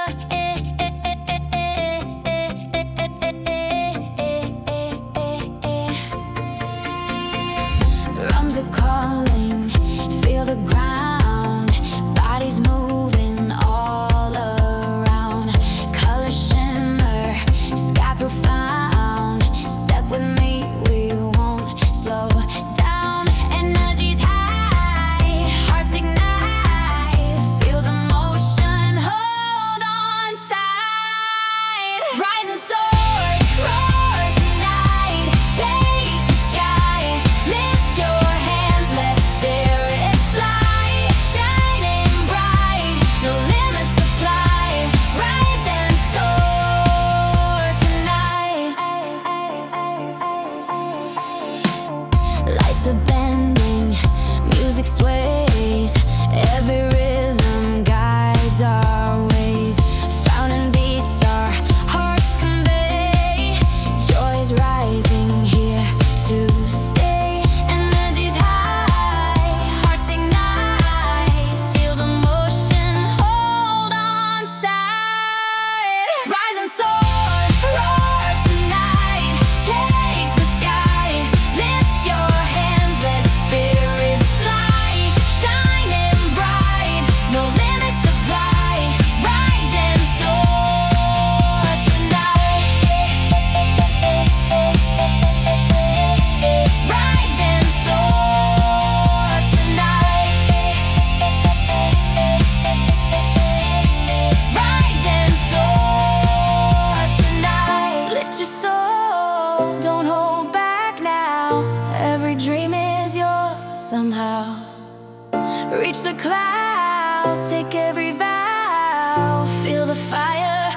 Drums are calling, feel the ground, bodies moving all around. Color shimmer, sky profound. Step with me, we won't slow down. Energy's high, hearts ignite. Feel the motion, hold on tight. Rise and soar, roar tonight. Take the sky, lift your hands, let spirits fly. Shining bright, no limits apply. Rise and soar tonight. Lights are bending, music sways. Every rhythm guides our ways. Fountain beats our hearts convey. Joy's rising here to stay. Energy's high, hearts ignite. Feel the motion, hold on tight. Rise and soar, roar tonight. Take the sky, lift your hands, let spirits fly. Shining bright, no limits apply. Rise and soar tonight. Rise and soar tonight. Rise and soar tonight. Lift your soul, don't hold back now. Every dream is yours somehow. Reach the clouds, take every vow. Feel the fire